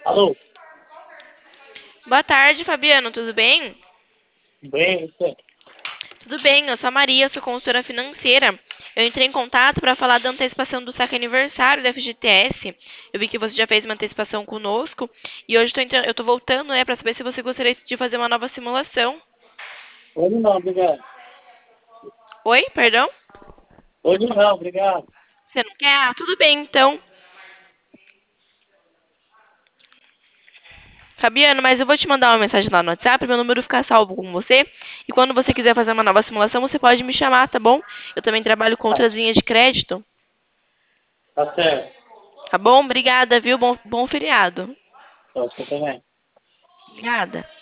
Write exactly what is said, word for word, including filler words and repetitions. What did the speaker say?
Alô? Boa tarde, Fabiano, tudo bem? Bem, você? Tudo bem, eu sou a Maria, sou consultora financeira. Eu entrei em contato para falar da antecipação do saque aniversário da F G T S. Eu vi que você já fez uma antecipação conosco e hoje tô entrando- eu estou voltando, né, para saber se você gostaria de fazer uma nova simulação. Hoje não, obrigado. Oi, perdão? Hoje não, obrigado. Você não quer? Ah, tudo bem, então. Fabiano, mas eu vou te mandar uma mensagem lá no WhatsApp, meu número ficar salvo com você. E quando você quiser fazer uma nova simulação, você pode me chamar, tá bom? Eu também trabalho com Tá, outras linhas de crédito. tá certo. Tá bom? Obrigada, viu? Bom, bom feriado. Então, você também. Obrigada.